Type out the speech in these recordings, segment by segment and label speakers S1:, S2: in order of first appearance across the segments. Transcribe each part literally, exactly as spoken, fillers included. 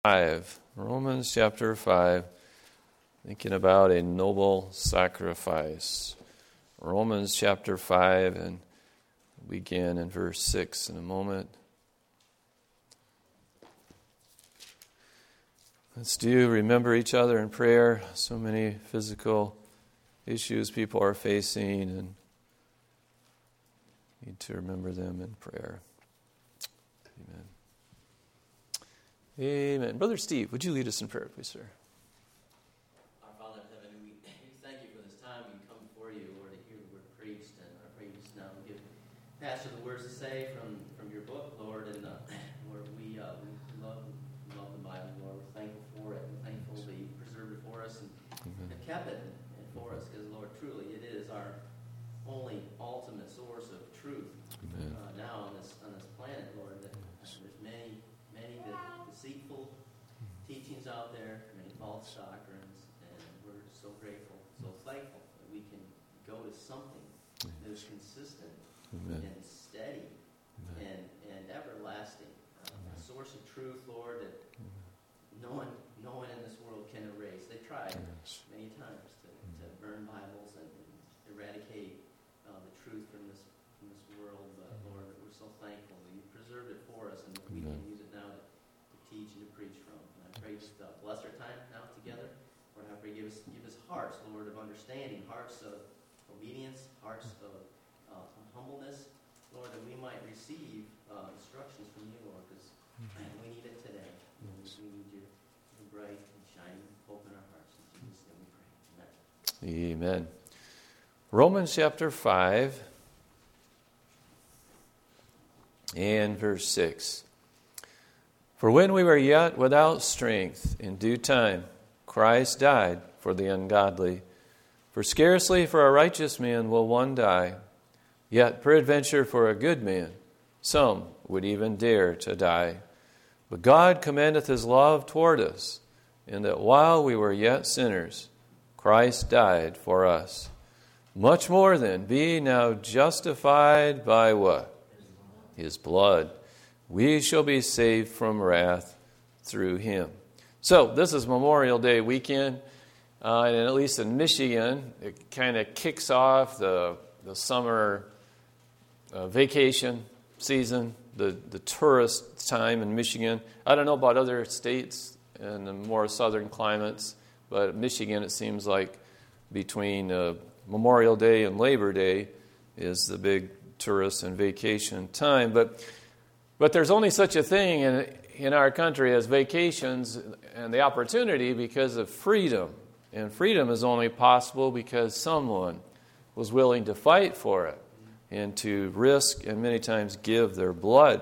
S1: five. Romans chapter five. Thinking about a noble sacrifice. Romans chapter five, and begin in verse six in a moment. Let's do remember each other in prayer. So many physical issues people are facing, and need to remember them in prayer. Amen. Amen. Brother Steve, would you lead us in prayer, please, sir?
S2: Our Father in heaven, we, we thank you for this time we come before you, Lord, to hear the word preached. And I pray you just now give Pastor the words to say from, from your book, Lord. And uh, Lord, we, uh, we love, we love the Bible, Lord. We're thankful for it. We're thankful that you preserved it for us and, and kept it for us. Because, Lord, truly, it is our only ultimate source of truth uh, now on this on this planet, Lord. That there's many, many that deceitful teachings out there, many false doctrines, and we're so grateful, so thankful that we can go to something that is consistent Amen. and steady Amen. and and everlasting, uh, a source of truth, Lord, that no one, no one in this world can erase. They tried yes. many times to, to burn Bibles and, and eradicate uh, the truth from this from this world, but Lord, we're so thankful that you preserved it for us and that we Amen. can use it now to, to teach and to preach from. And I pray just uh, bless our time now together. Lord, I pray give us give us hearts, Lord, of understanding, hearts of obedience, hearts of uh, humbleness, Lord, that we might receive uh, instructions from you, Lord, because we need it today. Yes. We need your, your bright and shining hope in our hearts. In Jesus' name we pray. Amen.
S1: Amen. Romans chapter five and verse six. For when we were yet without strength, in due time, Christ died for the ungodly. For scarcely for a righteous man will one die, yet peradventure for a good man some would even dare to die. But God commendeth his love toward us, in that while we were yet sinners, Christ died for us. Much more then, being now justified by what? His blood. We shall be saved from wrath through him. So, this is Memorial Day weekend, uh, and at least in Michigan, it kind of kicks off the, the summer uh, vacation season, the, the tourist time in Michigan. I don't know about other states and the more southern climates, but Michigan, it seems like between uh, Memorial Day and Labor Day is the big tourist and vacation time. But but there's only such a thing in in our country as vacations and the opportunity because of freedom. And freedom is only possible because someone was willing to fight for it and to risk and many times give their blood.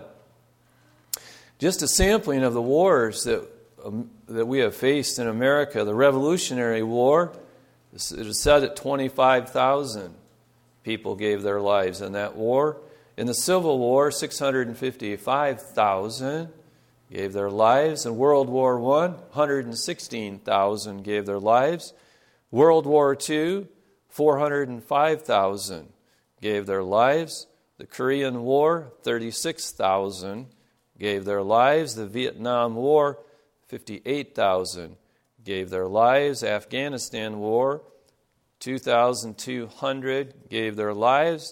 S1: Just a sampling of the wars that um, that we have faced in America. The Revolutionary War, it is said that twenty-five thousand people gave their lives in that war. In the Civil War, six hundred fifty-five thousand gave their lives. In World War One, one hundred sixteen thousand gave their lives. World War Two, four hundred five thousand gave their lives. The Korean War, thirty-six thousand gave their lives. The Vietnam War, fifty-eight thousand gave their lives. Afghanistan War, two thousand two hundred gave their lives.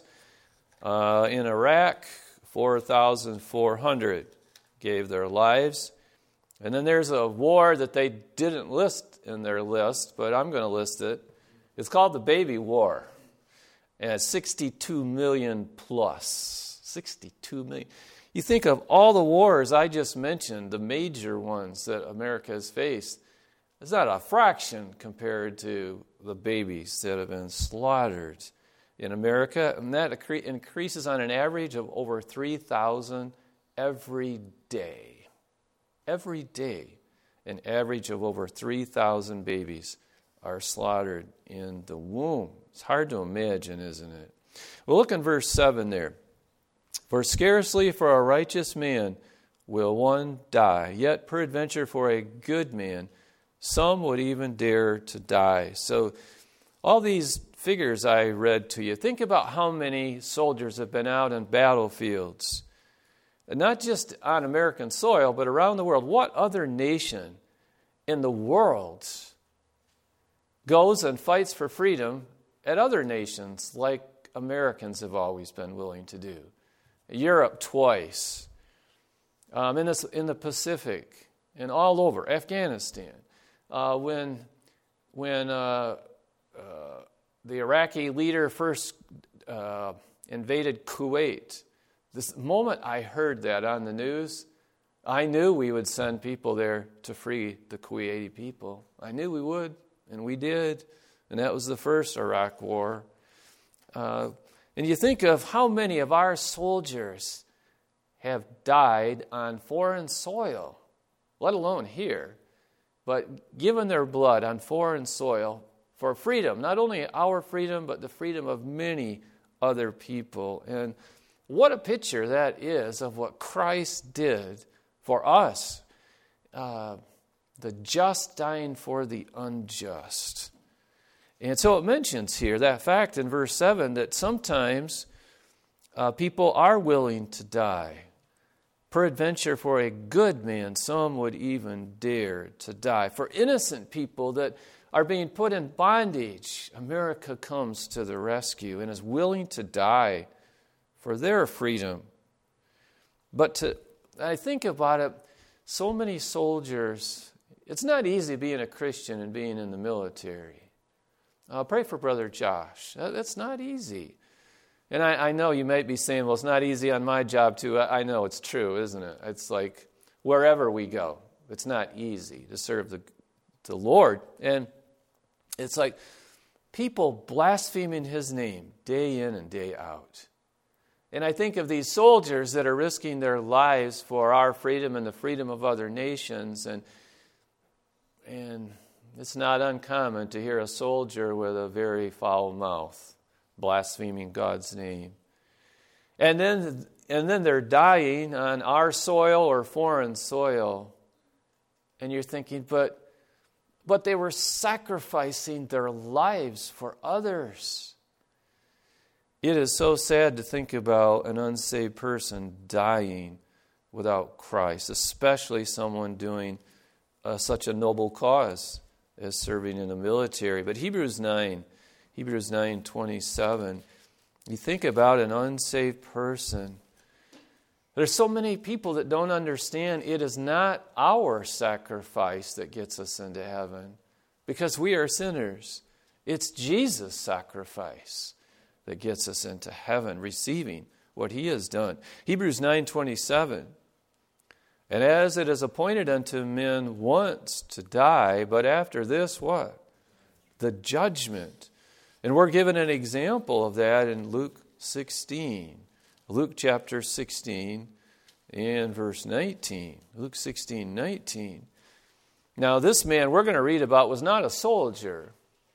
S1: Uh, in Iraq, four thousand four hundred gave their lives. And then there's a war that they didn't list in their list, but I'm going to list it. It's called the Baby War. And it's sixty-two million plus. sixty-two million. You think of all the wars I just mentioned, the major ones that America has faced, it's not a fraction compared to the babies that have been slaughtered in America. And that increases on an average of over three thousand every day. Every day, an average of over three thousand babies are slaughtered in the womb. It's hard to imagine, isn't it? Well, look in verse seven there. For scarcely for a righteous man will one die, yet peradventure for a good man some would even dare to die. So all these figures I read to you, think about how many soldiers have been out in battlefields. not just on American soil, but around the world. What other nation in the world goes and fights for freedom at other nations like Americans have always been willing to do? Europe twice, um, in, this, in the Pacific, and all over, Afghanistan. Uh, when when uh, uh, the Iraqi leader first uh, invaded Kuwait, this moment I heard that on the news, I knew we would send people there to free the Kuwaiti people. I knew we would, and we did. And that was the first Iraq war. Uh, and you think of how many of our soldiers have died on foreign soil, let alone here, but given their blood on foreign soil for freedom, not only our freedom, but the freedom of many other people. And what a picture that is of what Christ did for us, uh, the just dying for the unjust. And so it mentions here that fact in verse seven that sometimes uh, people are willing to die. Peradventure, for a good man, some would even dare to die. For innocent people that are being put in bondage, America comes to the rescue and is willing to die for their freedom. But to, I think about it, so many soldiers, it's not easy being a Christian and being in the military. Uh, pray for Brother Josh. That, that's not easy. And I, I know you might be saying, well, it's not easy on my job too. I, I know it's true, isn't it? It's like wherever we go, it's not easy to serve the, the Lord. And it's like people blaspheming His name day in and day out. And I think of these soldiers that are risking their lives for our freedom and the freedom of other nations. And, and it's not uncommon to hear a soldier with a very foul mouth blaspheming God's name. And then, and then they're dying on our soil or foreign soil. And you're thinking, but, but they were sacrificing their lives for others. It is so sad to think about an unsaved person dying without Christ, especially someone doing uh, such a noble cause as serving in the military. But Hebrews nine, Hebrews nine twenty-seven, you think about an unsaved person. There's so many people that don't understand it is not our sacrifice that gets us into heaven because we are sinners. It's Jesus' sacrifice that gets us into heaven, receiving what He has done. Hebrews nine twenty-seven, and as it is appointed unto men once to die, but after this what? The judgment. And we're given an example of that in Luke sixteen. Luke chapter sixteen and verse nineteen. Luke sixteen, nineteen. Now this man we're going to read about was not a soldier.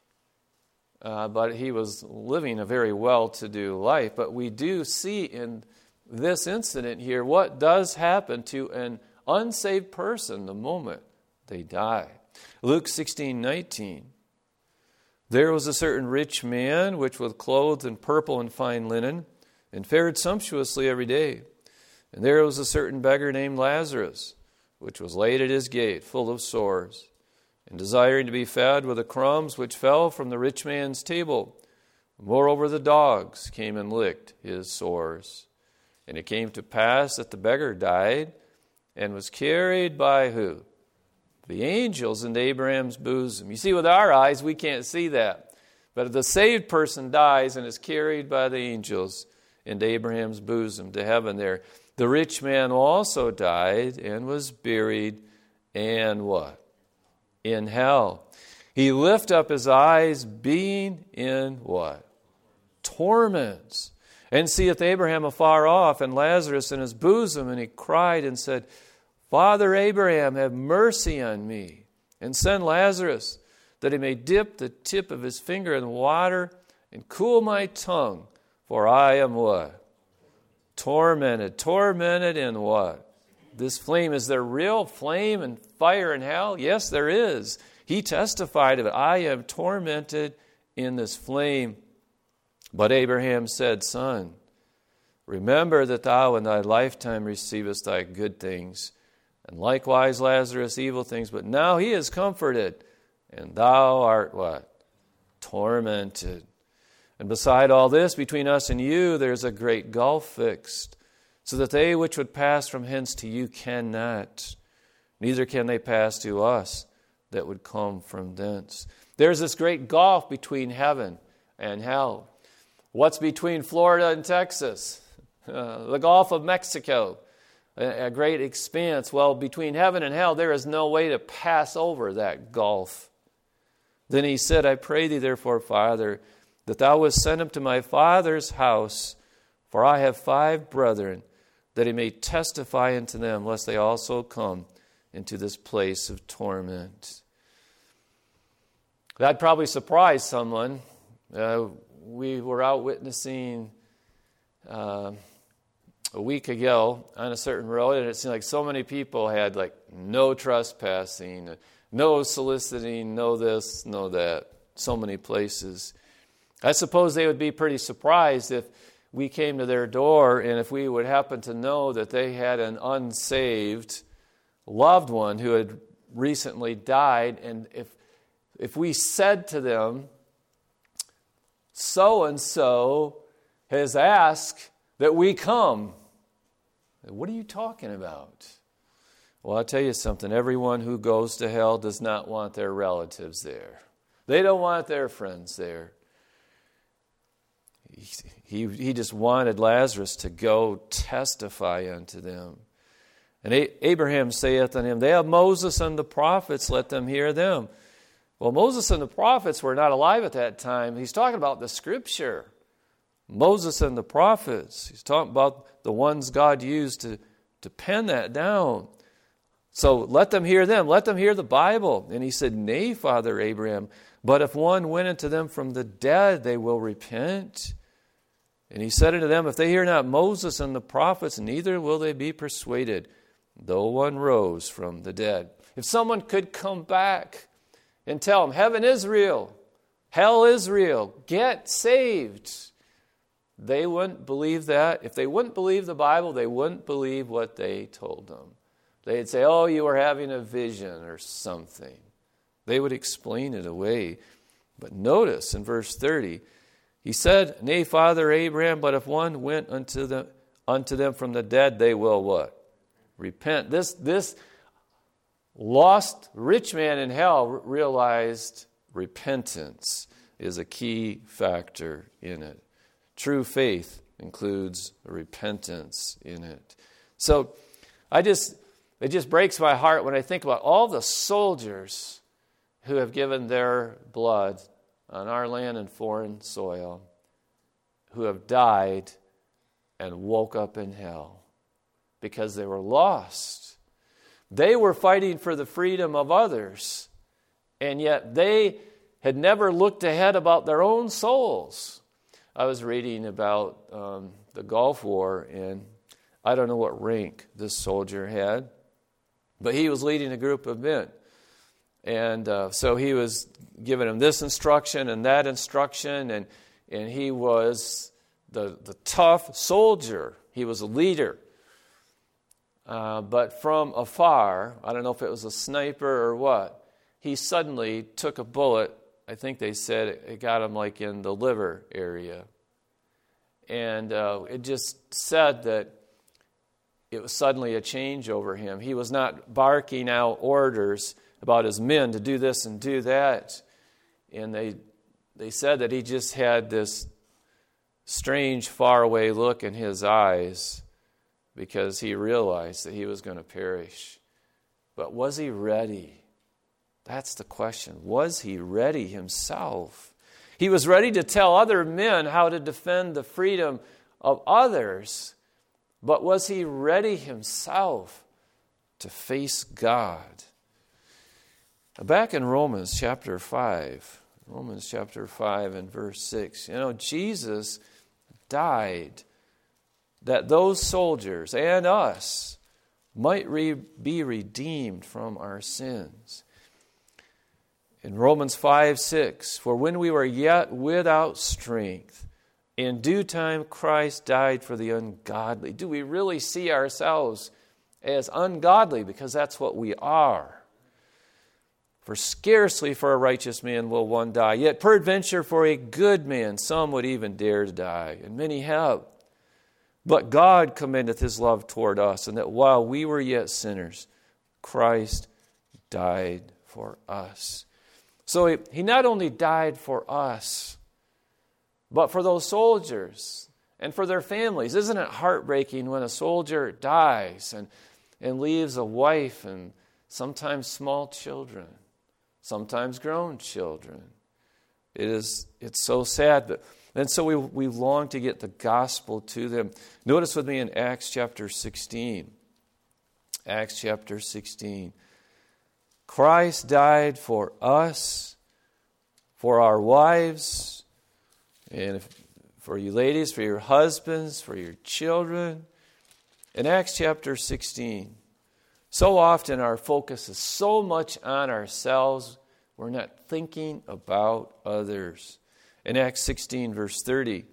S1: Uh, but he was living a very well-to-do life. But we do see in this incident here what does happen to an unsaved person the moment they die. Luke sixteen, nineteen. There was a certain rich man which was clothed in purple and fine linen, and fared sumptuously every day. And there was a certain beggar named Lazarus, which was laid at his gate, full of sores, and desiring to be fed with the crumbs which fell from the rich man's table. Moreover, the dogs came and licked his sores. And it came to pass that the beggar died and was carried by who? The angels into Abraham's bosom. You see, with our eyes, we can't see that. But if the saved person dies and is carried by the angels into Abraham's bosom to heaven there, the rich man also died and was buried, and what? In hell. He lifted up his eyes, being in what? Torments. And seeth Abraham afar off, and Lazarus in his bosom, and he cried and said, Father Abraham, have mercy on me, and send Lazarus, that he may dip the tip of his finger in water, and cool my tongue, for I am what? Tormented. Tormented in what? This flame. Is there real flame and fire in hell? Yes, there is. He testified of it. I am tormented in this flame. But Abraham said, Son, Remember that thou in thy lifetime receivest thy good things, and likewise Lazarus evil things. But now he is comforted, and thou art what? Tormented. And beside all this, between us and you, there is a great gulf fixed, so that they which would pass from hence to you cannot, neither can they pass to us that would come from thence. There's this great gulf between heaven and hell. What's between Florida and Texas? Uh, the Gulf of Mexico, a, a great expanse. Well, between heaven and hell, there is no way to pass over that gulf. Then he said, I pray thee therefore, Father, that thou wouldst send him to my father's house, for I have five brethren, that he may testify unto them, lest they also come into this place of torment. That'd probably surprise someone. Uh, we were out witnessing uh, a week ago on a certain road, and it seemed like so many people had like no trespassing, no soliciting, no this, no that, so many places. I suppose they would be pretty surprised if we came to their door and if we would happen to know that they had an unsaved loved one who had recently died, and if if we said to them, so-and-so has asked that we come. What are you talking about? Well, I'll tell you something. Everyone who goes to hell does not want their relatives there. They don't want their friends there. He, he just wanted Lazarus to go testify unto them. And Abraham saith unto him, they have Moses and the prophets, let them hear them. Well, Moses and the prophets were not alive at that time. He's talking about the Scripture. Moses and the prophets. He's talking about the ones God used to, to pen that down. So let them hear them. Let them hear the Bible. And he said, nay, Father Abraham, but if one went unto them from the dead, they will repent. And he said unto them, if they hear not Moses and the prophets, neither will they be persuaded, though one rose from the dead. If someone could come back and tell them, heaven is real, hell is real, get saved, they wouldn't believe that. If they wouldn't believe the Bible, they wouldn't believe what they told them. They'd say, oh, you were having a vision or something. They would explain it away. But notice in verse thirty, he said, nay, Father Abraham, but if one went unto them, unto them from the dead, they will what? Repent. This, this lost rich man in hell realized repentance is a key factor in it. True faith includes repentance in it. So I just, it just breaks my heart when I think about all the soldiers who have given their blood on our land and foreign soil, who have died and woke up in hell because they were lost. They were fighting for the freedom of others, and yet they had never looked ahead about their own souls. I was reading about um, the Gulf War, and I don't know what rank this soldier had, but he was leading a group of men. And uh, so he was giving them this instruction and that instruction, and and he was the, the tough soldier. He was a leader. Uh, but from afar, I don't know if it was a sniper or what, he suddenly took a bullet. I think they said it, it got him like in the liver area. And uh, it just said that it was suddenly a change over him. He was not barking out orders about his men to do this and do that. And they they said that he just had this strange, faraway look in his eyes because he realized that he was going to perish. But was he ready? That's the question. Was he ready himself? He was ready to tell other men how to defend the freedom of others, but was he ready himself to face God? Back in Romans chapter five, Romans chapter five and verse six, you know, Jesus died that those soldiers and us might re- be redeemed from our sins. In Romans five six, for when we were yet without strength, In due time, Christ died for the ungodly. Do we really see ourselves as ungodly? Because that's what we are. For scarcely for a righteous man will one die, yet peradventure for a good man some would even dare to die, and many have. But God commendeth his love toward us, and that while we were yet sinners, Christ died for us. So he, he not only died for us, but for those soldiers and for their families. Isn't it heartbreaking when a soldier dies and, and leaves a wife and sometimes small children, sometimes grown children? It is, it's so sad. But, and so we, we long to get the gospel to them. Notice with me in Acts chapter sixteen. Acts chapter sixteen. Christ died for us, for our wives, and if, for you ladies, for your husbands, for your children. In Acts chapter sixteen, so often our focus is so much on ourselves, we're not thinking about others. In Acts sixteen, verse thirty,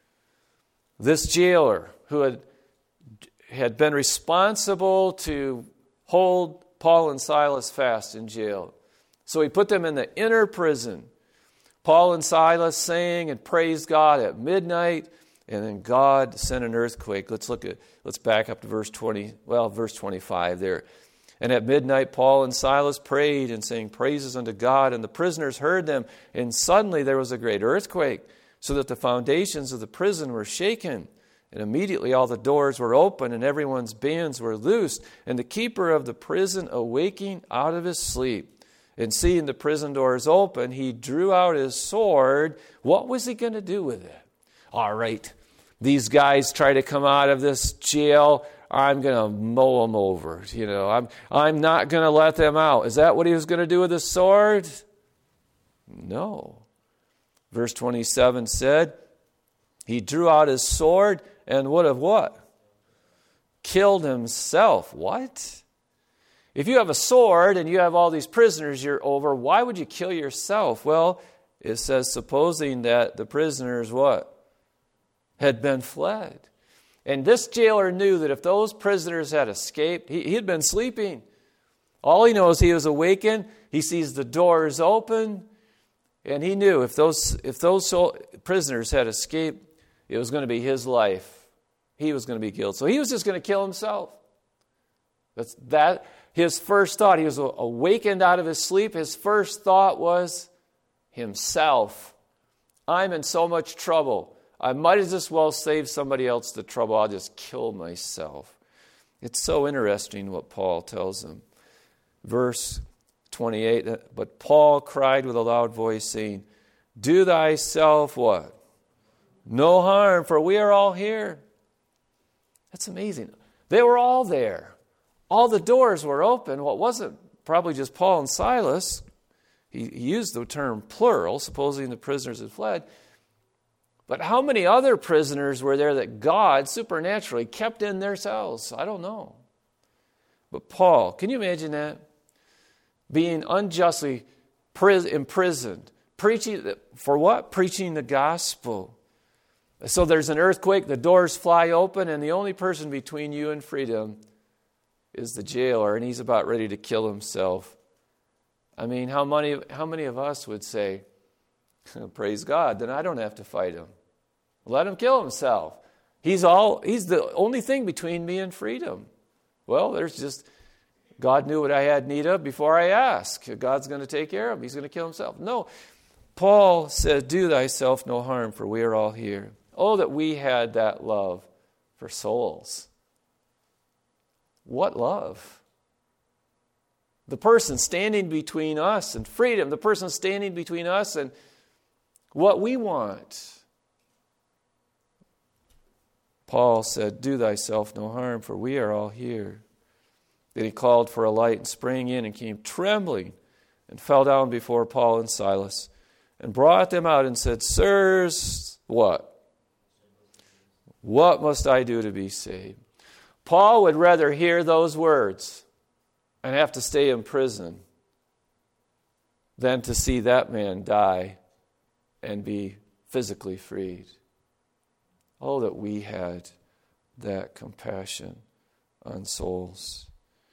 S1: this jailer who had, had been responsible to hold Paul and Silas fast in jail. So he put them in the inner prison. Paul and Silas sang and praised God at midnight, and then God sent an earthquake. Let's look at, let's back up to verse twenty, well, verse twenty-five there. And at midnight, Paul and Silas prayed and sang praises unto God, and the prisoners heard them, and suddenly there was a great earthquake, so that the foundations of the prison were shaken. And immediately all the doors were open, and everyone's bands were loosed. And the keeper of the prison, awaking out of his sleep, and seeing the prison doors open, he drew out his sword. What was he going to do with it? All right, these guys try to come out of this jail. I'm going to mow them over. You know, I'm, I'm not going to let them out. Is that what he was going to do with his sword? No. Verse twenty-seven said, he drew out his sword and would have what? Killed himself. What? If you have a sword and you have all these prisoners you're over, why would you kill yourself? Well, it says, supposing that the prisoners, what? Had been fled. And this jailer knew that if those prisoners had escaped, he, he had been sleeping. All he knows, he was awakened. He sees the doors open. And he knew if those, if those so, prisoners had escaped, it was going to be his life. He was going to be killed. So he was just going to kill himself. That's that. His first thought, he was awakened out of his sleep. His first thought was himself. I'm in so much trouble. I might as well save somebody else the trouble. I'll just kill myself. It's so interesting what Paul tells him. Verse twenty-eight, but Paul cried with a loud voice, saying, do thyself what? No harm, for we are all here. That's amazing. They were all there. All the doors were open. Well, it wasn't probably just Paul and Silas. He, he used the term plural, supposing the prisoners had fled. But how many other prisoners were there that God supernaturally kept in their cells? I don't know. But Paul, can you imagine that? Being unjustly imprisoned. Preaching, for what? Preaching the gospel. So there's an earthquake, the doors fly open, and the only person between you and freedom is the jailer, and he's about ready to kill himself. I mean, how many, how many of us would say, praise God, then I don't have to fight him. Let him kill himself. He's all, he's the only thing between me and freedom. Well, there's just, God knew what I had need of before I asked. God's going to take care of him. He's going to kill himself. No, Paul said, do thyself no harm, for we are all here. Oh, that we had that love for souls. What love? The person standing between us and freedom, the person standing between us and what we want. Paul said, do thyself no harm, for we are all here. Then he called for a light and sprang in and came trembling and fell down before Paul and Silas and brought them out and said, sirs, what? What must I do to be saved? Paul would rather hear those words and have to stay in prison than to see that man die and be physically freed. Oh, that we had that compassion on souls.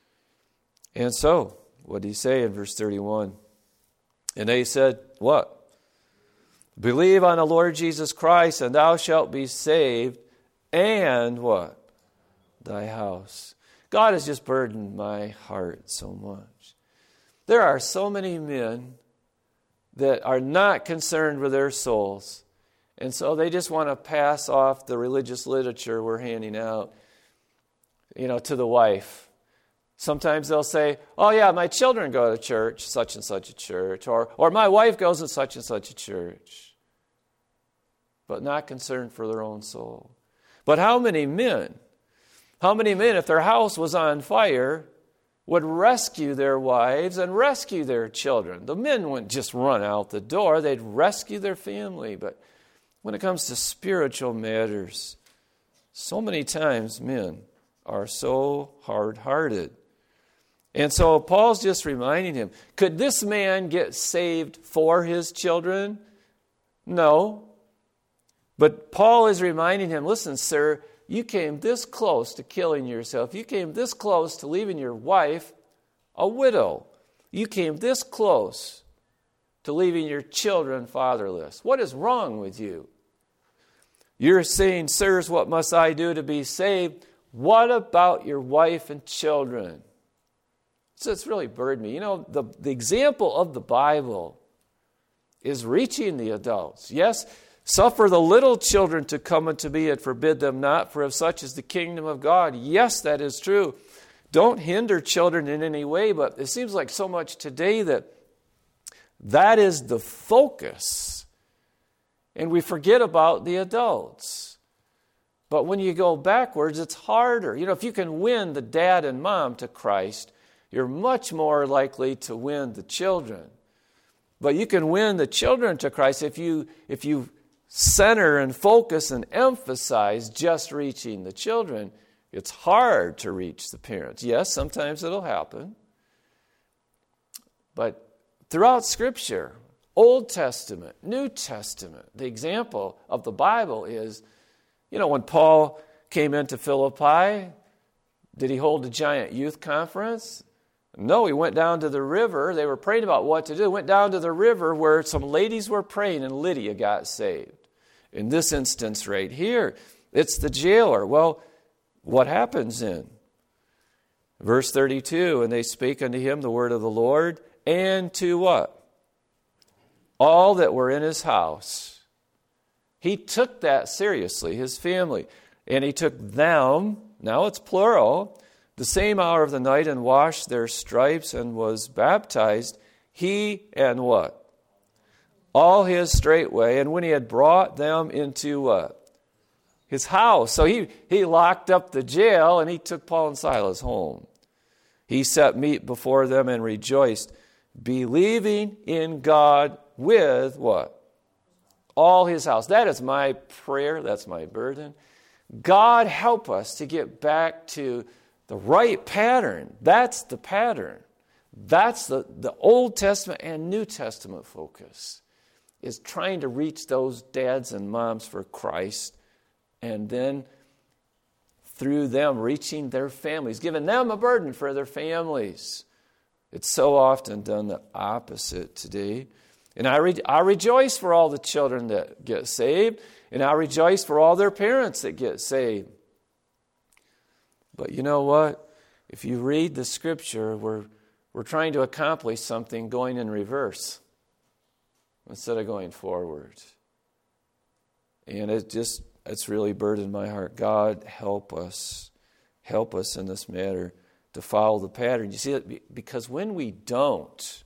S1: And so, what did he say in verse thirty-one? And they said, what? Believe on the Lord Jesus Christ, and thou shalt be saved, and what? Thy house. God has just burdened my heart so much. There are so many men that are not concerned with their souls, and so they just want to pass off the religious literature we're handing out, you know, to the wife. Sometimes they'll say, oh yeah, my children go to church, such and such a church, or, or my wife goes to such and such a church, but not concerned for their own soul. But how many men, how many men, if their house was on fire, would rescue their wives and rescue their children? The men wouldn't just run out the door, they'd rescue their family. But when it comes to spiritual matters, so many times men are so hard-hearted. And so Paul's just reminding him, could this man get saved for his children? No. But Paul is reminding him, listen, sir, you came this close to killing yourself. You came this close to leaving your wife a widow. You came this close to leaving your children fatherless. What is wrong with you? You're saying, sirs, what must I do to be saved? What about your wife and children? So it's really burdened me. You know, the, the example of the Bible is reaching the adults. Yes, suffer the little children to come unto me and forbid them not, for of such is the kingdom of God. Yes, that is true. Don't hinder children in any way, but it seems like so much today that that is the focus. And we forget about the adults. But when you go backwards, it's harder. You know, if you can win the dad and mom to Christ, you're much more likely to win the children. But you can win the children to Christ if you if you center and focus and emphasize just reaching the children. It's hard to reach the parents. Yes, sometimes it'll happen. But throughout Scripture, Old Testament, New Testament, the example of the Bible is, you know, when Paul came into Philippi, did he hold a giant youth conference? No, he went down to the river. They were praying about what to do. Went down to the river where some ladies were praying and Lydia got saved. In this instance right here, it's the jailer. Well, what happens then? Verse thirty-two, and they spake unto him the word of the Lord, and to what? All that were in his house. He took that seriously, his family. And he took them, now it's plural, the same hour of the night, and washed their stripes, and was baptized, he and what? All his straightway. And when he had brought them into what? His house. So he, he locked up the jail, and he took Paul and Silas home. He set meat before them and rejoiced, believing in God with what? All his house. That is my prayer. That's my burden. God, help us to get back to the right pattern. That's the pattern. That's the, the Old Testament and New Testament focus, is trying to reach those dads and moms for Christ, and then through them reaching their families, giving them a burden for their families. It's so often done the opposite today. And I, re- I rejoice for all the children that get saved, and I rejoice for all their parents that get saved. But you know what? If you read the Scripture, we're, we're trying to accomplish something going in reverse instead of going forward. And it just, it's really burdened my heart. God, help us. Help us in this matter to follow the pattern. You see, because when we don't,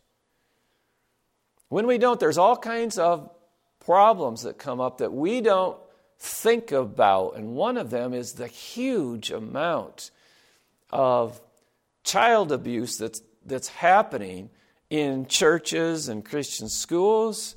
S1: when we don't, there's all kinds of problems that come up that we don't think about. And one of them is the huge amount of child abuse that's, that's happening in churches and Christian schools,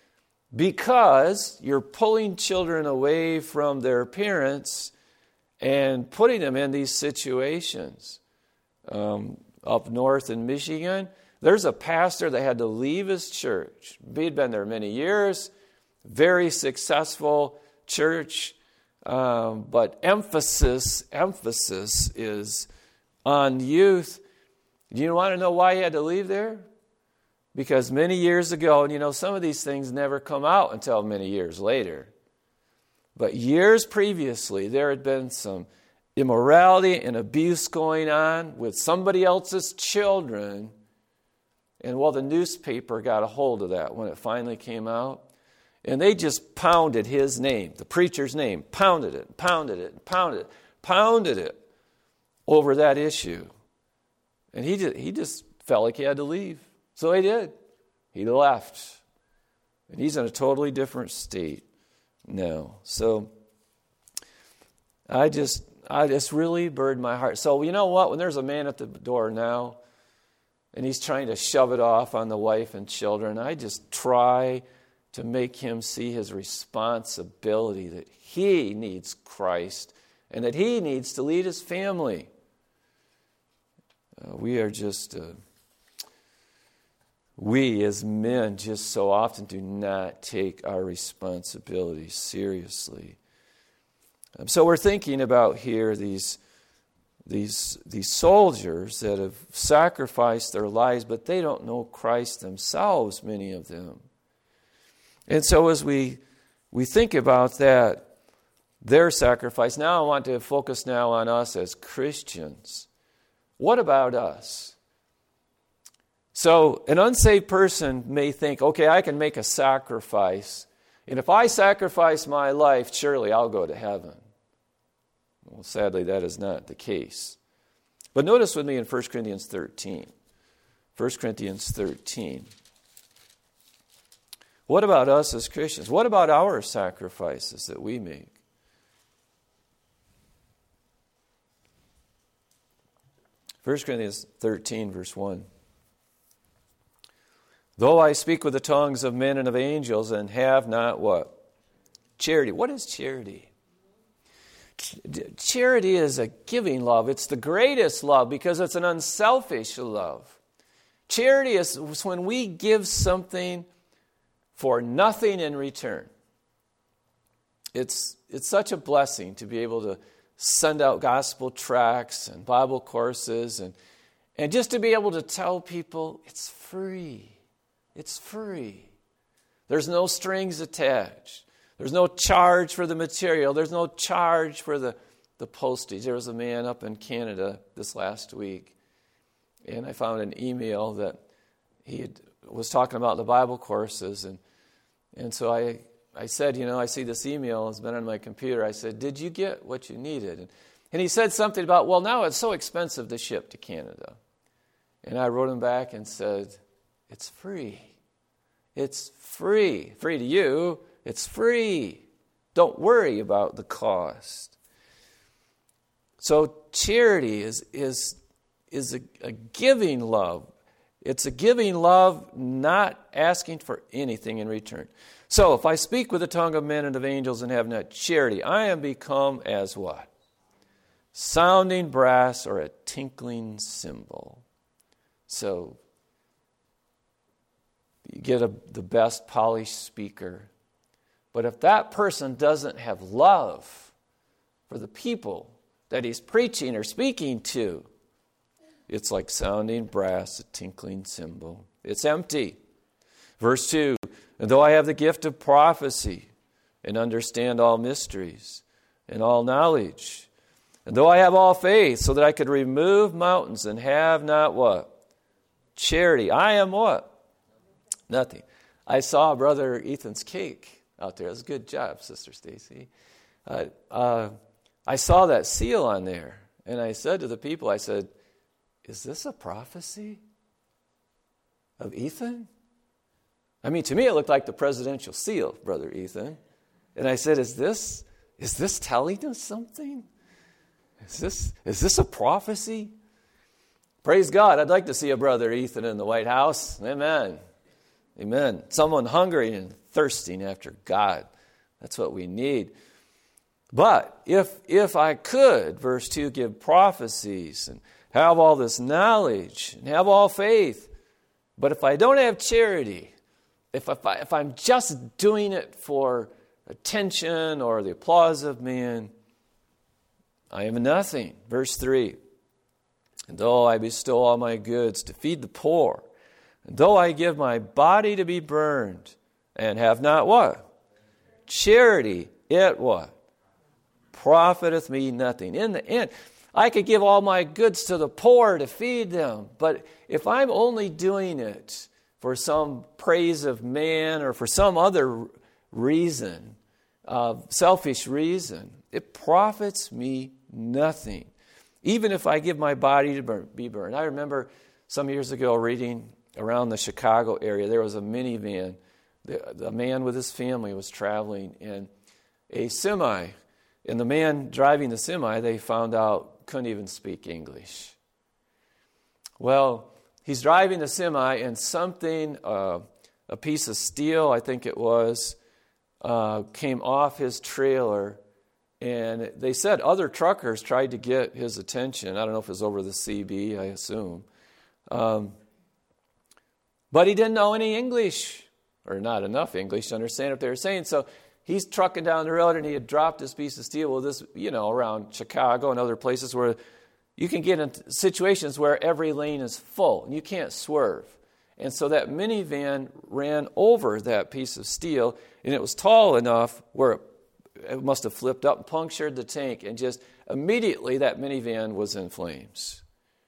S1: because you're pulling children away from their parents and putting them in these situations. Um, up north in Michigan, there's a pastor that had to leave his church. He'd been there many years, very successful church, um, but emphasis, emphasis is on youth. Do you want to know why he had to leave there? Because many years ago, and you know, some of these things never come out until many years later. But years previously, there had been some immorality and abuse going on with somebody else's children. And well, the newspaper got a hold of that when it finally came out. And they just pounded his name, the preacher's name, pounded it, pounded it, pounded it, pounded it over that issue. And he just, he just felt like he had to leave. So he did. He left. And he's in a totally different state now. So I just, I just really burdened my heart. So you know what? When there's a man at the door now, and he's trying to shove it off on the wife and children, I just try to make him see his responsibility that he needs Christ and that he needs to lead his family. Uh, we are just, uh, we as men just so often do not take our responsibilities seriously. Um, so we're thinking about here these, these, these soldiers that have sacrificed their lives, but they don't know Christ themselves, many of them. And so as we we think about that, their sacrifice, now I want to focus now on us as Christians. What about us? So an unsaved person may think, okay, I can make a sacrifice, and if I sacrifice my life, surely I'll go to heaven. Well, sadly, that is not the case. But notice with me in First Corinthians thirteen. First Corinthians thirteen. What about us as Christians? What about our sacrifices that we make? First Corinthians thirteen, verse one. Though I speak with the tongues of men and of angels and have not what? Charity. What is charity? Charity is a giving love. It's the greatest love because it's an unselfish love. Charity is when we give something for nothing in return. It's, it's such a blessing to be able to send out gospel tracts and Bible courses and, and just to be able to tell people it's free. It's free. There's no strings attached. There's no charge for the material. There's no charge for the, the postage. There was a man up in Canada this last week, and I found an email that he had, was talking about the Bible courses, and and so I, I said, you know, I see this email. It's been on my computer. I said, did you get what you needed? And, and he said something about, well, now it's so expensive to ship to Canada. And I wrote him back and said, it's free. It's free. Free to you. It's free. Don't worry about the cost. So charity is, is, is a, a giving love. It's a giving love, not asking for anything in return. So if I speak with the tongue of men and of angels and have not charity, I am become as what? Sounding brass or a tinkling cymbal. So you get a, the best polished speaker. But if that person doesn't have love for the people that he's preaching or speaking to, it's like sounding brass, a tinkling cymbal. It's empty. Verse two, and though I have the gift of prophecy and understand all mysteries and all knowledge, and though I have all faith so that I could remove mountains and have not what? Charity. I am what? Nothing. I saw Brother Ethan's cake out there. It was a good job, Sister Stacy. Uh, uh, I saw that seal on there, and I said to the people, I said, is this a prophecy of Ethan? I mean, to me, it looked like the presidential seal, Brother Ethan. And I said, is this, is this telling us something? Is this, is this a prophecy? Praise God. I'd like to see a Brother Ethan in the White House. Amen. Amen. Someone hungry and thirsting after God. That's what we need. But if if I could, verse two, give prophecies and have all this knowledge and have all faith, but if I don't have charity, if if, I, if I'm just doing it for attention or the applause of man, I am nothing. Verse three, and though I bestow all my goods to feed the poor, and though I give my body to be burned, and have not what? Charity, it what? Profiteth me nothing. In the end, I could give all my goods to the poor to feed them, but if I'm only doing it for some praise of man or for some other reason, uh, selfish reason, it profits me nothing. Even if I give my body to burn, be burned. I remember some years ago reading around the Chicago area, there was a minivan. The, the man with his family was traveling in a semi. And the man driving the semi, they found out, couldn't even speak English. Well, he's driving the semi and something, uh, a piece of steel, I think it was, uh, came off his trailer. And they said other truckers tried to get his attention. I don't know if it was over the C B, I assume. Um, but he didn't know any English, or not enough English to understand what they were saying. So he's trucking down the road and he had dropped this piece of steel. Well, this, you know, around Chicago and other places where you can get into situations where every lane is full and you can't swerve. And so that minivan ran over that piece of steel, and it was tall enough where it, it must have flipped up and punctured the tank, and just immediately that minivan was in flames.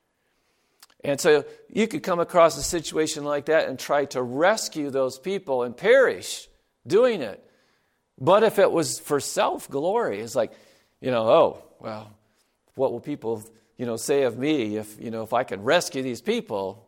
S1: And so you could come across a situation like that and try to rescue those people and perish doing it. But if it was for self-glory, it's like, you know, oh, well, what will people, you know, say of me if, you know, if I can rescue these people?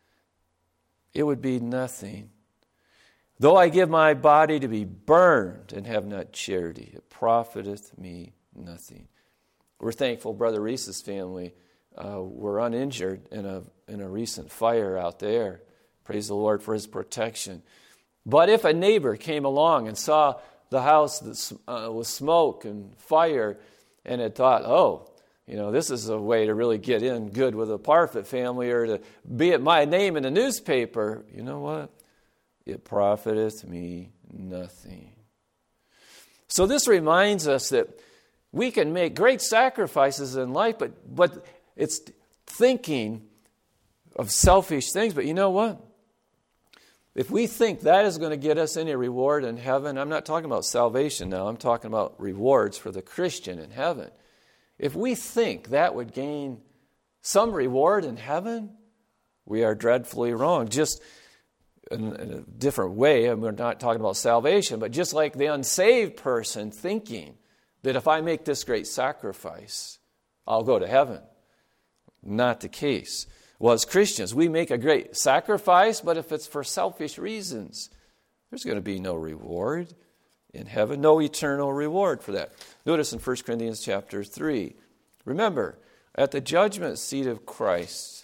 S1: It would be nothing. Though I give my body to be burned and have not charity, it profiteth me nothing. We're thankful Brother Reese's family uh, were uninjured in a in a recent fire out there. Praise the Lord for his protection. But if a neighbor came along and saw the house that uh, was smoke and fire and had thought, oh, you know, this is a way to really get in good with the Parfit family, or to be at my name in the newspaper, you know what? It profiteth me nothing. So this reminds us that we can make great sacrifices in life, but, but it's thinking of selfish things. But you know what? If we think that is going to get us any reward in heaven, I'm not talking about salvation now, I'm talking about rewards for the Christian in heaven. If we think that would gain some reward in heaven, we are dreadfully wrong. Just in, in a different way, and we're not talking about salvation, but just like the unsaved person thinking that if I make this great sacrifice, I'll go to heaven. Not the case. Well, as Christians, we make a great sacrifice, but if it's for selfish reasons, there's going to be no reward in heaven, no eternal reward for that. Notice in First Corinthians chapter three, remember, at the judgment seat of Christ,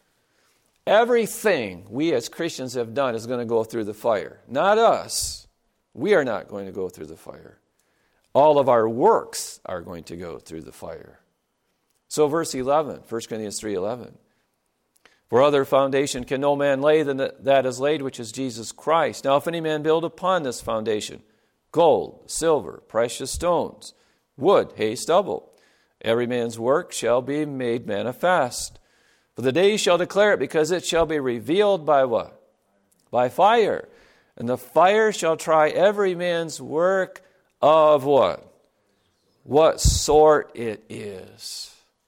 S1: everything we as Christians have done is going to go through the fire. Not us. We are not going to go through the fire. All of our works are going to go through the fire. So verse eleven, First Corinthians three eleven. For other foundation can no man lay than that is laid, which is Jesus Christ. Now if any man build upon this foundation, gold, silver, precious stones, wood, hay, stubble, every man's work shall be made manifest. For the day shall declare it, because it shall be revealed by what? By fire. And the fire shall try every man's work of what? What sort it is.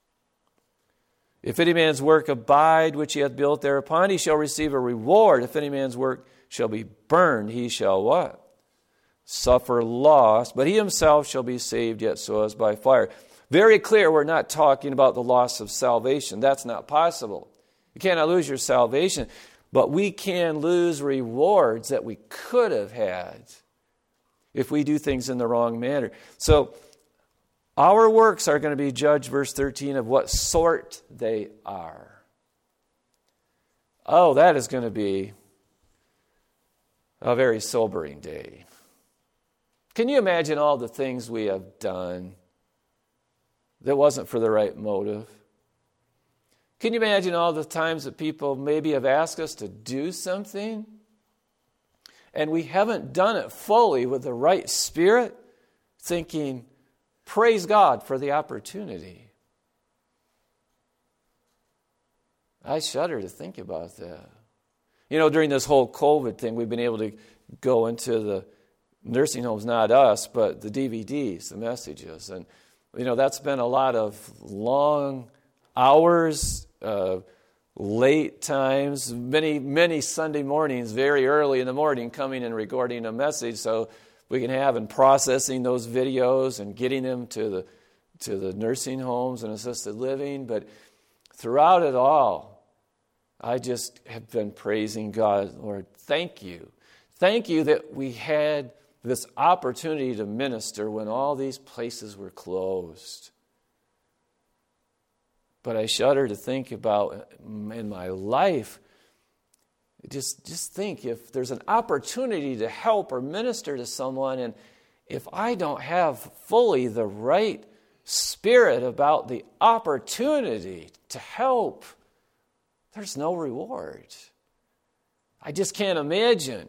S1: If any man's work abide, which he hath built thereupon, he shall receive a reward. If any man's work shall be burned, he shall what? Suffer loss, but he himself shall be saved, yet so as by fire. Very clear, we're not talking about the loss of salvation. That's not possible. You cannot lose your salvation, but we can lose rewards that we could have had if we do things in the wrong manner. So our works are going to be judged, verse thirteen, of what sort they are. Oh, that is going to be a very sobering day. Can you imagine all the things we have done that wasn't for the right motive? Can you imagine all the times that people maybe have asked us to do something and we haven't done it fully with the right spirit, thinking, praise God for the opportunity. I shudder to think about that. You know, during this whole COVID thing, we've been able to go into the nursing homes, not us, but the D V Ds, the messages. And, you know, that's been a lot of long hours, uh, late times, many, many Sunday mornings, very early in the morning, coming and recording a message so we can have and processing those videos and getting them to the to the nursing homes and assisted living. But throughout it all, I just have been praising God. Lord, thank you. Thank you that we had this opportunity to minister when all these places were closed. But I shudder to think about in my life, just, just think if there's an opportunity to help or minister to someone, and if I don't have fully the right spirit about the opportunity to help, there's no reward. I just can't imagine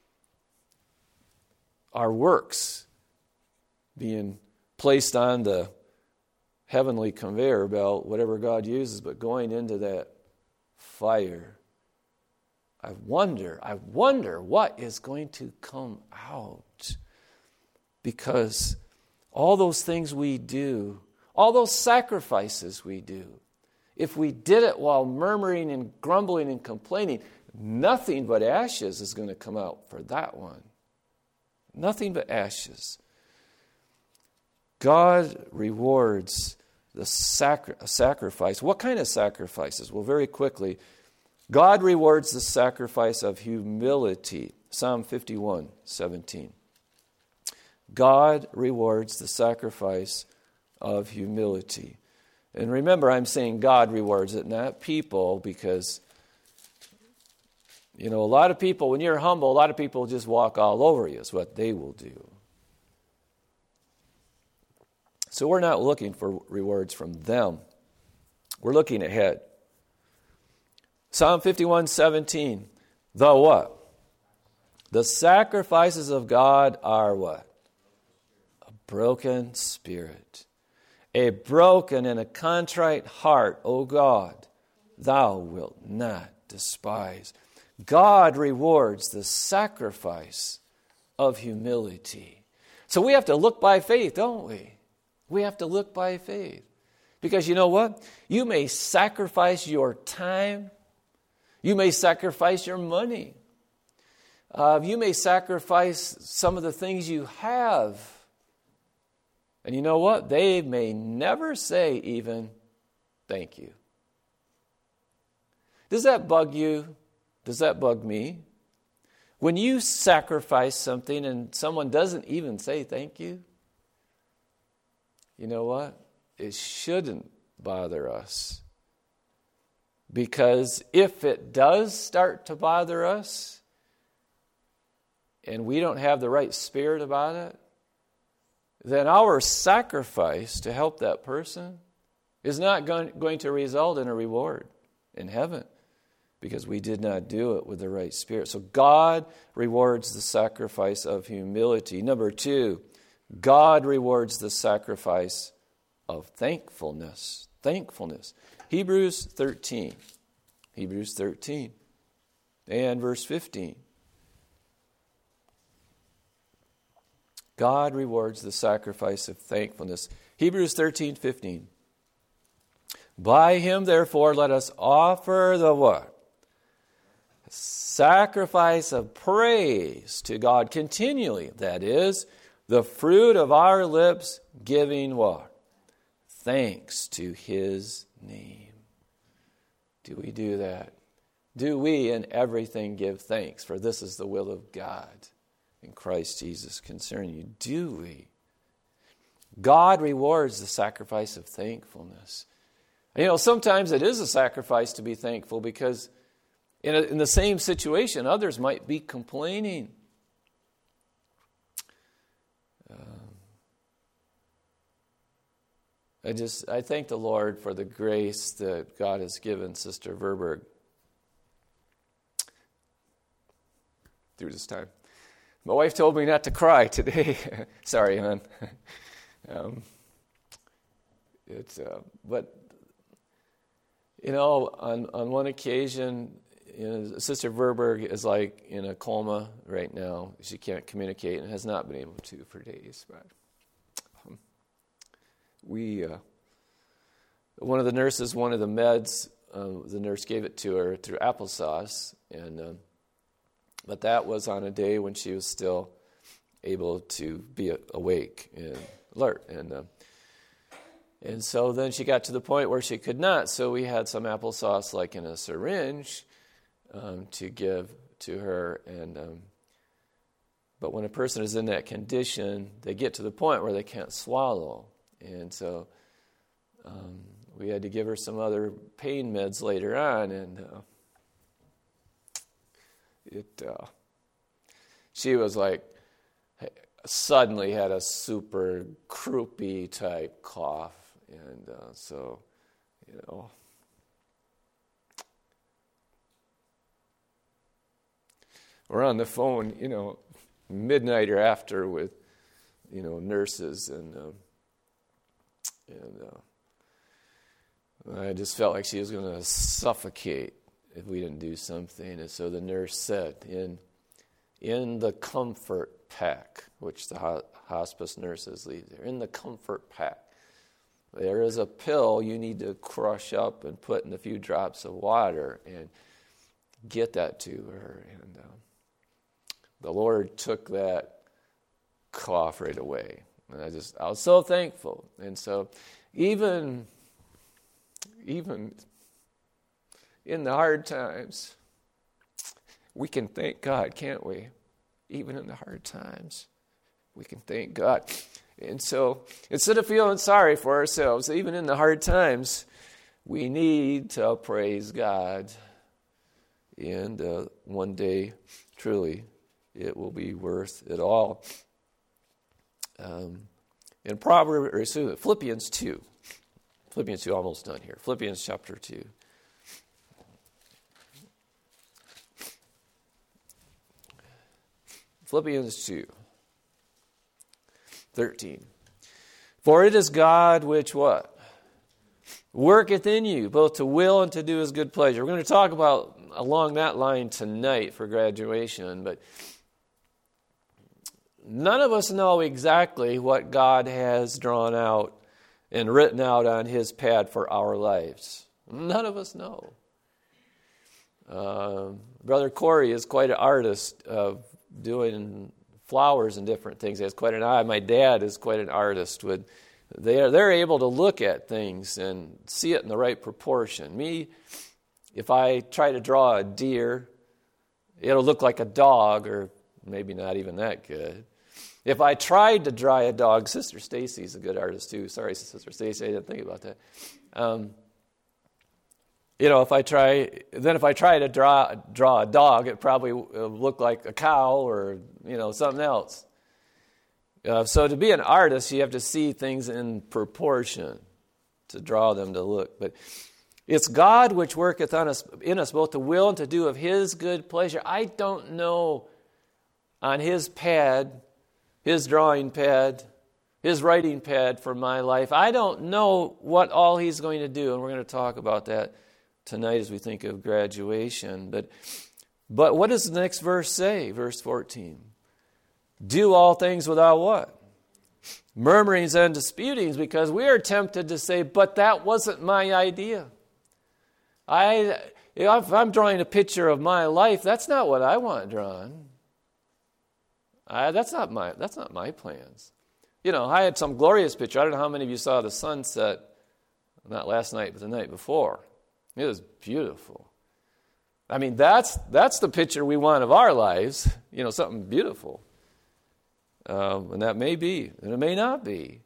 S1: our works being placed on the heavenly conveyor belt, whatever God uses, but going into that fire. I wonder, I wonder what is going to come out. Because all those things we do, all those sacrifices we do, if we did it while murmuring and grumbling and complaining, nothing but ashes is going to come out for that one. Nothing but ashes. God rewards the sacri- sacrifice. What kind of sacrifices? Well, very quickly, God rewards the sacrifice of humility. Psalm fifty-one, seventeen. God rewards the sacrifice of humility. And remember, I'm saying God rewards it, not people, because, you know, a lot of people, when you're humble, a lot of people just walk all over you is what they will do. So we're not looking for rewards from them. We're looking ahead. Psalm fifty-one, seventeen. The what? The sacrifices of God are what? A broken spirit. A broken and a contrite heart, O God, thou wilt not despise. God rewards the sacrifice of humility. So we have to look by faith, don't we? We have to look by faith. Because you know what? You may sacrifice your time. You may sacrifice your money. Uh, you may sacrifice some of the things you have. And you know what? They may never say even, thank you. Does that bug you? Does that bug me? When you sacrifice something and someone doesn't even say thank you, you know what? It shouldn't bother us. Because if it does start to bother us, and we don't have the right spirit about it, then our sacrifice to help that person is not going to result in a reward in heaven, because we did not do it with the right spirit. So God rewards the sacrifice of humility. Number two, God rewards the sacrifice of thankfulness. Thankfulness. Hebrews thirteen. Hebrews thirteen and verse fifteen. God rewards the sacrifice of thankfulness. Hebrews thirteen, fifteen. By him, therefore, let us offer the what? Sacrifice of praise to God continually. That is, the fruit of our lips giving what? Thanks to his name. Do we do that? Do we in everything give thanks? For this is the will of God in Christ Jesus concerning you. Do we? God rewards the sacrifice of thankfulness. You know, sometimes it is a sacrifice to be thankful, because in, a, in the same situation, others might be complaining. Um, I just, I thank the Lord for the grace that God has given Sister Verberg through this time. My wife told me not to cry today. Sorry, hon. um, it's, uh, but, you know, on, on one occasion, you know, Sister Verberg is like in a coma right now. She can't communicate and has not been able to for days. But um, we, uh, one of the nurses wanted the meds. Uh, the nurse gave it to her through applesauce, and um, but that was on a day when she was still able to be awake and alert. And uh, and so then she got to the point where she could not. So we had some applesauce, like in a syringe, um, to give to her. And um, but when a person is in that condition, they get to the point where they can't swallow, and so um, we had to give her some other pain meds later on, and. Uh, It, uh, she was like, suddenly had a super croupy type cough, and uh, so, you know, we're on the phone, you know, midnight or after with, you know, nurses, and uh, and uh, I just felt like she was going to suffocate if we didn't do something. And so the nurse said, in in the comfort pack, which the ho- hospice nurses leave there, in the comfort pack, there is a pill you need to crush up and put in a few drops of water and get that to her. And um, the Lord took that cough right away. And I just, I was so thankful. And so even, even in the hard times, we can thank God, can't we? Even in the hard times, we can thank God. And so instead of feeling sorry for ourselves, even in the hard times, we need to praise God. And uh, one day, truly, it will be worth it all. Um, in Proverbs, or Philippians two. Philippians two, almost done here. Philippians chapter two. Philippians two, thirteen. For it is God which what? Worketh in you, both to will and to do his good pleasure. We're going to talk about along that line tonight for graduation, but none of us know exactly what God has drawn out and written out on his pad for our lives. None of us know. Uh, Brother Corey is quite an artist of doing flowers and different things. He has quite an eye. My dad is quite an artist. With they are they're able to look at things and see it in the right proportion. Me, if I try to draw a deer, it'll look like a dog, or maybe not even that good. If I tried to draw a dog, Sister Stacy's a good artist too. Sorry, Sister Stacy, I didn't think about that. Um, You know, if I try, then if I try to draw draw a dog, it probably will look like a cow or, you know, something else. Uh, so to be an artist, you have to see things in proportion to draw them to look. But it's God which worketh on us, in us both to will and to do of his good pleasure. I don't know on his pad, his drawing pad, his writing pad for my life. I don't know what all he's going to do, and we're going to talk about that tonight as we think of graduation. But but what does the next verse say? Verse fourteen. Do all things without what? Murmurings and disputings, because we are tempted to say, but that wasn't my idea. I, if I'm drawing a picture of my life, that's not what I want drawn. I, that's not my that's not my plans. You know, I had some glorious picture. I don't know how many of you saw the sunset, not last night, but the night before. It was beautiful. I mean, that's that's the picture we want of our lives. You know, something beautiful. Um, and that may be, and it may not be.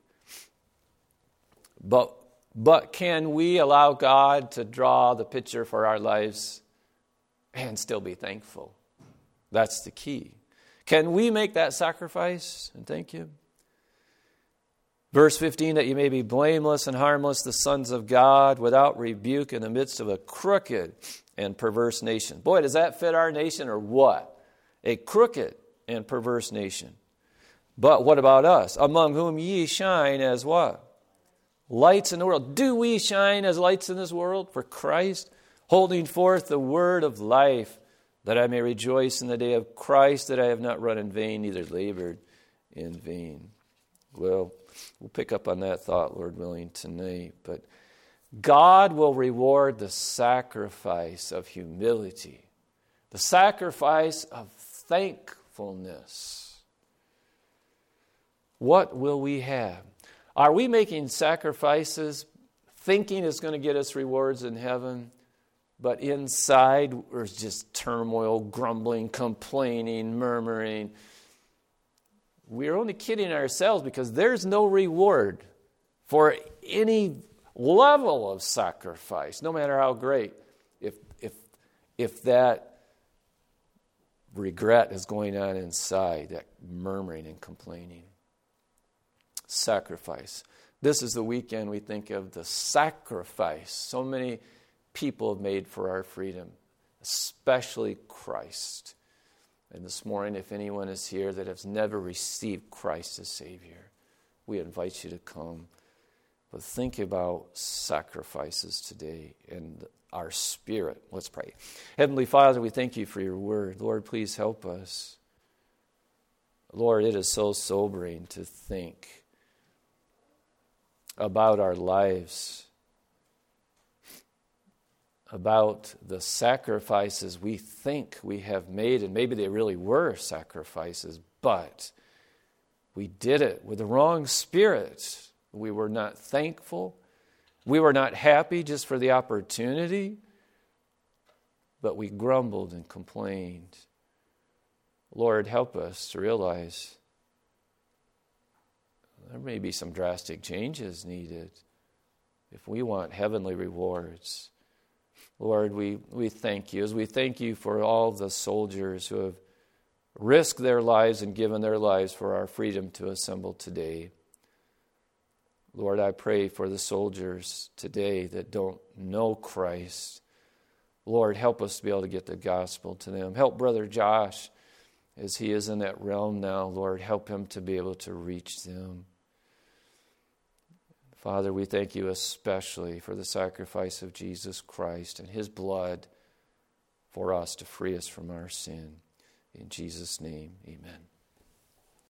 S1: But but can we allow God to draw the picture for our lives and still be thankful? That's the key. Can we make that sacrifice and thank him? Verse fifteen, that you may be blameless and harmless, the sons of God, without rebuke in the midst of a crooked and perverse nation. Boy, does that fit our nation or what? A crooked and perverse nation. But what about us? Among whom ye shine as what? Lights in the world. Do we shine as lights in this world for Christ? Holding forth the word of life, that I may rejoice in the day of Christ, that I have not run in vain, neither labored in vain. Well, we'll pick up on that thought, Lord willing, tonight. But God will reward the sacrifice of humility, the sacrifice of thankfulness. What will we have? Are we making sacrifices thinking it's going to get us rewards in heaven, but inside there's just turmoil, grumbling, complaining, murmuring? We're only kidding ourselves, because there's no reward for any level of sacrifice, no matter how great, if if if that regret is going on inside, that murmuring and complaining. Sacrifice. This is the weekend we think of the sacrifice so many people have made for our freedom, especially Christ. And this morning, if anyone is here that has never received Christ as Savior, we invite you to come. But think about sacrifices today and our spirit. Let's pray. Heavenly Father, we thank you for your word. Lord, please help us. Lord, it is so sobering to think about our lives, about the sacrifices we think we have made, and maybe they really were sacrifices, but we did it with the wrong spirit. We were not thankful. We were not happy just for the opportunity, but we grumbled and complained. Lord, help us to realize there may be some drastic changes needed if we want heavenly rewards. Lord, we, we thank you. As we thank you for all the soldiers who have risked their lives and given their lives for our freedom to assemble today. Lord, I pray for the soldiers today that don't know Christ. Lord, help us to be able to get the gospel to them. Help Brother Josh as he is in that realm now. Lord, help him to be able to reach them. Father, we thank you especially for the sacrifice of Jesus Christ and his blood for us to free us from our sin. In Jesus' name, amen.